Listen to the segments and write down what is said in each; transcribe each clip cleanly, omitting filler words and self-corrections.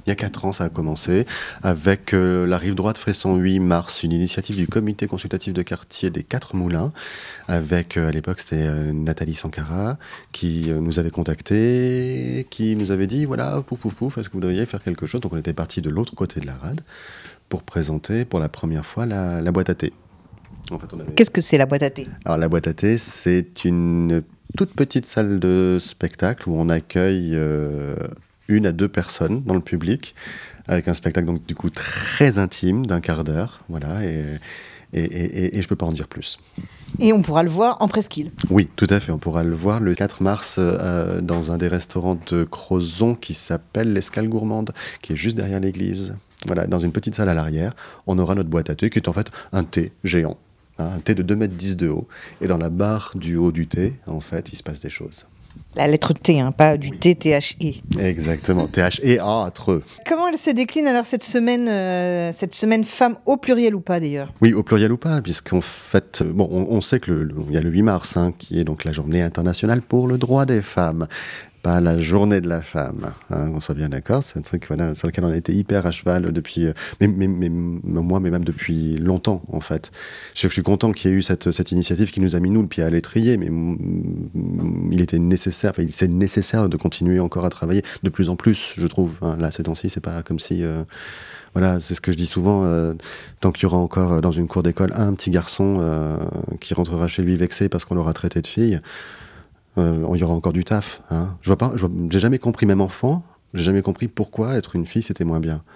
Il y a 4 ans, ça a commencé avec la Rive Droite Fresson 8 mars, une initiative du comité consultatif de quartier des Quatre Moulins, avec, à l'époque, c'était Nathalie Sankara, qui nous avait contactés, qui nous avait dit, voilà, pouf, pouf, pouf, est-ce que vous voudriez faire quelque chose ? Donc on était parti de l'autre côté de la rade pour présenter pour la première fois la boîte à thé. En fait, Qu'est-ce que c'est la boîte à thé ? Alors la boîte à thé, c'est une toute petite salle de spectacle où on accueille 1 à 2 personnes dans le public, avec un spectacle donc du coup très intime d'un quart d'heure, voilà, et je peux pas en dire plus. Et on pourra le voir en presqu'île. Oui, tout à fait, on pourra le voir le 4 mars dans un des restaurants de Crozon qui s'appelle l'Escale Gourmande, qui est juste derrière l'église. Voilà, dans une petite salle à l'arrière, on aura notre boîte à thé qui est en fait un thé géant, hein, un thé de 2,10 mètres de haut, et dans la barre du haut du thé, en fait, il se passe des choses. La lettre T, hein, pas du T, T-H-E. Exactement, T-H-E-A-T-R-E. Comment elle se décline alors cette semaine femmes au pluriel ou pas d'ailleurs ? Oui, au pluriel ou pas, puisqu'en fait, bon, on sait que il y a le 8 mars, hein, qui est donc la journée internationale pour le droit des femmes. Pas la journée de la femme, hein, on soit bien d'accord, c'est un truc voilà, sur lequel on a été hyper à cheval depuis, mais même depuis longtemps en fait. Je suis content qu'il y ait eu cette initiative qui nous a mis nous le pied à l'étrier, mais il était nécessaire, enfin c'est nécessaire de continuer encore à travailler de plus en plus, je trouve. Hein. Là, ces temps-ci, c'est pas comme si... Voilà, c'est ce que je dis souvent, tant qu'il y aura encore dans une cour d'école un petit garçon qui rentrera chez lui vexé parce qu'on l'aura traité de fille, il y aura encore du taf. Hein. J'ai jamais compris, même enfant, j'ai jamais compris pourquoi être une fille c'était moins bien.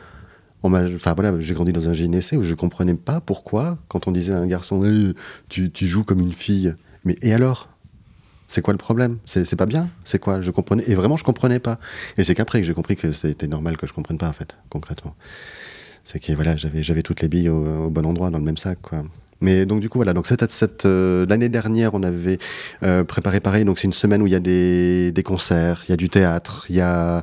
J'ai grandi dans un gynécée où je comprenais pas pourquoi, quand on disait à un garçon tu joues comme une fille, mais et alors ? C'est quoi le problème ? C'est pas bien ? C'est quoi ? Je comprenais pas. Et c'est qu'après que j'ai compris que c'était normal que je comprenne pas en fait, concrètement. C'est que voilà, j'avais toutes les billes au bon endroit, dans le même sac, quoi. Mais donc du coup voilà, donc l'année dernière on avait préparé pareil, donc c'est une semaine où il y a des concerts, il y a du théâtre, il y a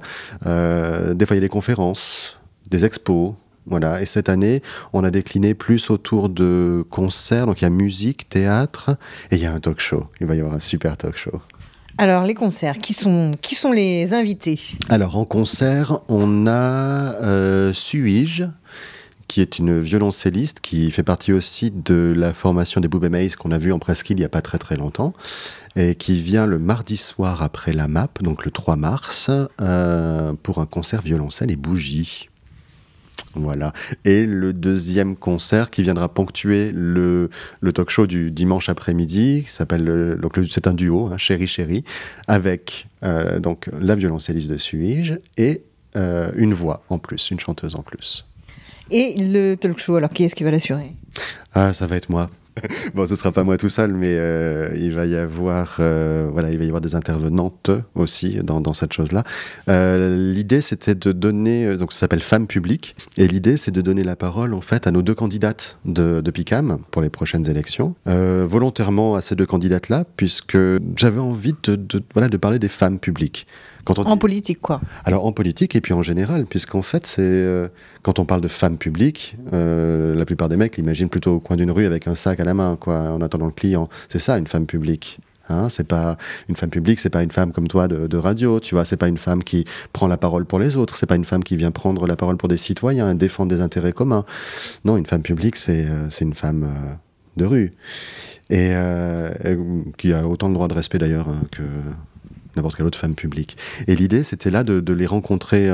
des fois il y a des conférences, des expos, voilà. Et cette année on a décliné plus autour de concerts, donc il y a musique, théâtre et il y a un talk show. Il va y avoir un super talk show. Alors les concerts, qui sont les invités ? Alors en concert on a Suige, qui est une violoncelliste qui fait partie aussi de la formation des Boubé Maïs qu'on a vu en presqu'île il n'y a pas très très longtemps et qui vient le mardi soir après la MAP, donc le 3 mars, pour un concert violoncelle et bougie. Voilà. Et le deuxième concert qui viendra ponctuer le talk show du dimanche après-midi, qui s'appelle c'est un duo, hein, Chéri Chéri, avec donc la violoncelliste de Suige et une voix en plus, une chanteuse en plus. Et le talk show, alors qui est-ce qui va l'assurer ? Ah, ça va être moi. Bon, ce sera pas moi tout seul, mais il va y avoir des intervenantes aussi dans cette chose-là. L'idée, c'était de donner, donc ça s'appelle Femmes publiques, et l'idée, c'est de donner la parole en fait à nos 2 candidates de PICAM pour les prochaines élections, volontairement à ces 2 candidates-là, puisque j'avais envie de parler des femmes publiques. En politique, quoi. Alors, en politique et puis en général, puisqu'en fait, quand on parle de femmes publiques, la plupart des mecs l'imaginent plutôt au coin d'une rue avec un sac à la main, quoi, en attendant le client. C'est ça, une femme publique. Hein, c'est pas une femme publique, c'est pas une femme comme toi de radio, tu vois, c'est pas une femme qui prend la parole pour les autres, c'est pas une femme qui vient prendre la parole pour des citoyens et défendre des intérêts communs. Non, une femme publique, c'est une femme de rue. Et qui a autant de droits de respect d'ailleurs que n'importe quelle autre femme publique. Et l'idée, c'était là de les rencontrer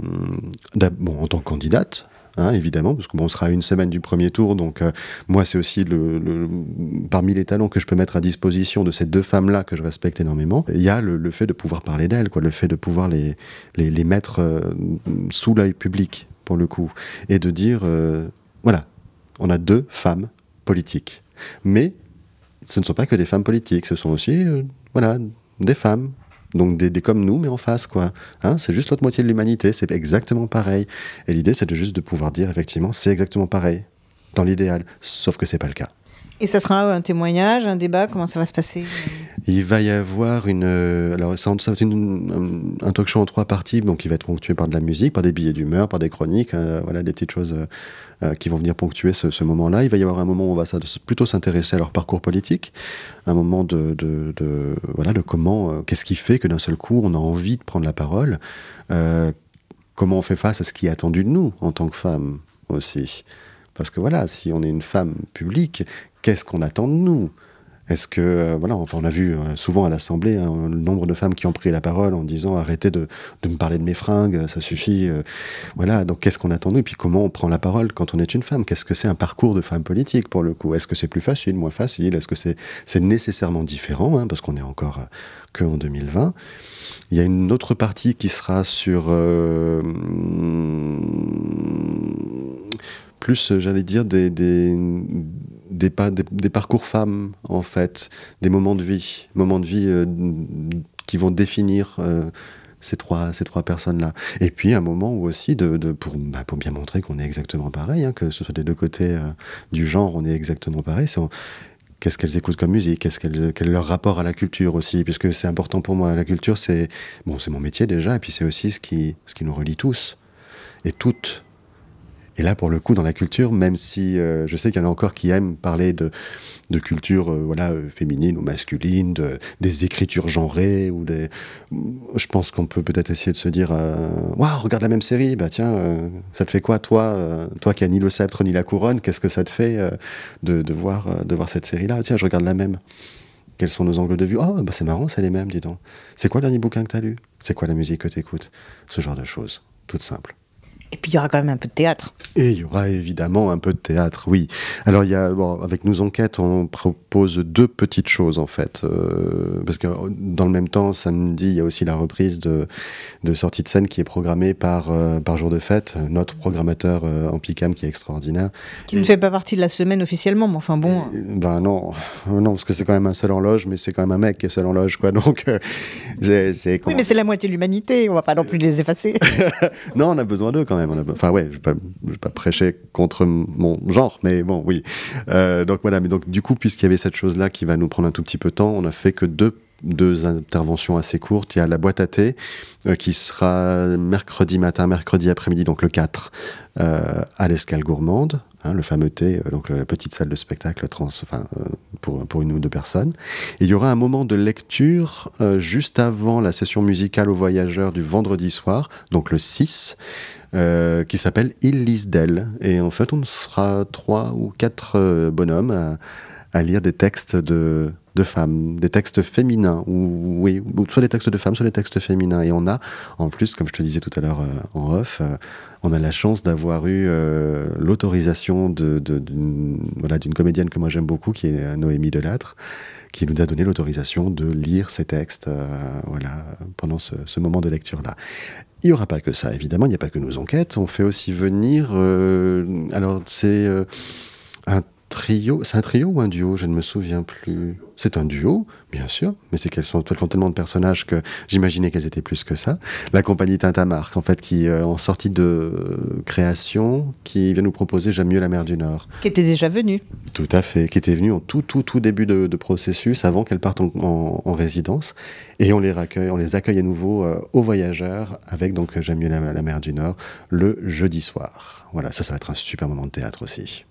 en tant que candidate, hein, évidemment, parce que on sera à une semaine du premier tour, donc moi, c'est aussi parmi les talents que je peux mettre à disposition de ces 2 femmes-là que je respecte énormément, il y a le fait de pouvoir parler d'elles, quoi, le fait de pouvoir les mettre sous l'œil public, pour le coup, et de dire, voilà, on a 2 femmes politiques. Mais ce ne sont pas que des femmes politiques, ce sont aussi, des femmes. Donc des comme nous, mais en face, quoi. Hein, c'est juste l'autre moitié de l'humanité, c'est exactement pareil. Et l'idée, c'est juste de pouvoir dire, effectivement, c'est exactement pareil, dans l'idéal, sauf que c'est pas le cas. Et ça sera un témoignage, un débat, comment ça va se passer ? Il va y avoir un talk show en 3 parties, donc il va être ponctué par de la musique, par des billets d'humeur, par des chroniques, des petites choses qui vont venir ponctuer ce moment-là. Il va y avoir un moment où on va plutôt s'intéresser à leur parcours politique, un moment de comment, qu'est-ce qui fait que d'un seul coup on a envie de prendre la parole, comment on fait face à ce qui est attendu de nous en tant que femmes aussi. Parce que voilà, si on est une femme publique, qu'est-ce qu'on attend de nous ? Est-ce que, voilà, enfin, on a vu souvent à l'Assemblée le nombre de femmes qui ont pris la parole en disant arrêtez de me parler de mes fringues, ça suffit. Voilà, donc qu'est-ce qu'on attend de nous ? Et puis comment on prend la parole quand on est une femme ? Qu'est-ce que c'est un parcours de femme politique pour le coup ? Est-ce que c'est plus facile, moins facile ? Est-ce que c'est nécessairement différent, parce qu'on est encore que en 2020 ? Il y a une autre partie qui sera sur plus, j'allais dire, des parcours femmes, en fait, des moments de vie qui vont définir ces trois personnes-là. Et puis un moment où aussi, pour bien montrer qu'on est exactement pareil, que ce soit des deux côtés du genre, on est exactement pareil. Qu'est-ce qu'elles écoutent comme musique, quel est leur rapport à la culture aussi, puisque c'est important pour moi. La culture, c'est mon métier déjà, et puis c'est aussi ce qui nous relie tous et toutes. Et là, pour le coup, dans la culture, même si je sais qu'il y en a encore qui aiment parler de culture féminine ou masculine, des écritures genrées, je pense qu'on peut peut-être essayer de se dire waouh, regarde la même série, bah tiens, ça te fait quoi, toi qui as ni le sceptre ni la couronne, qu'est-ce que ça te fait de voir cette série-là ? Tiens, je regarde la même. Quels sont nos angles de vue ? Oh, bah c'est marrant, c'est les mêmes, dis donc. C'est quoi le dernier bouquin que tu as lu ? C'est quoi la musique que tu écoutes ? Ce genre de choses, toutes simples. Et puis il y aura quand même un peu de théâtre. Et il y aura évidemment un peu de théâtre, oui. Alors, avec nos enquêtes, on propose 2 petites choses, en fait. Parce que dans le même temps, samedi, il y a aussi la reprise de sortie de scène qui est programmée par Jour de Fête, notre programmateur Amplicam qui est extraordinaire. Qui ne fait pas partie de la semaine officiellement, mais enfin bon... Non, parce que c'est quand même un seul en loge, mais c'est quand même un mec qui est seul en loge, quoi. Donc, Oui, mais c'est la moitié de l'humanité, on va pas non plus les effacer. Non, on a besoin d'eux quand même. Enfin, ouais, je vais pas prêcher contre mon genre, mais bon, oui. Donc voilà, mais donc du coup, puisqu'il y avait cette chose-là qui va nous prendre un tout petit peu de temps, on a fait que deux interventions assez courtes. Il y a la boîte à thé qui sera mercredi matin, mercredi après-midi, donc le 4, à l'Escale Gourmande, le fameux thé, donc la petite salle de spectacle pour 1 ou 2 personnes. Et il y aura un moment de lecture juste avant la session musicale aux voyageurs du vendredi soir, donc le 6, qui s'appelle Ils lisent d'elle. Et en fait, on sera 3 ou 4 bonhommes à lire des textes de femmes, des textes féminins, ou soit des textes de femmes, soit des textes féminins. Et on a, en plus, comme je te disais tout à l'heure en off, on a la chance d'avoir eu l'autorisation d'une comédienne que moi j'aime beaucoup, qui est Noémie Delattre, qui nous a donné l'autorisation de lire ces textes pendant ce moment de lecture-là. Il n'y aura pas que ça, évidemment, il n'y a pas que nos enquêtes. On fait aussi venir... c'est un trio. C'est un trio ou un duo ? Je ne me souviens plus. C'est un duo, bien sûr, mais elles font tellement de personnages que j'imaginais qu'elles étaient plus que ça. La compagnie Tintamarre, en fait, qui, en sortie de création, qui vient nous proposer J'aime mieux la mer du Nord. Qui était déjà venue. Tout à fait, qui était venue en tout début de processus, avant qu'elles partent en résidence. Et on les accueille à nouveau aux voyageurs, avec donc J'aime mieux la mer du Nord, le jeudi soir. Voilà, ça va être un super moment de théâtre aussi.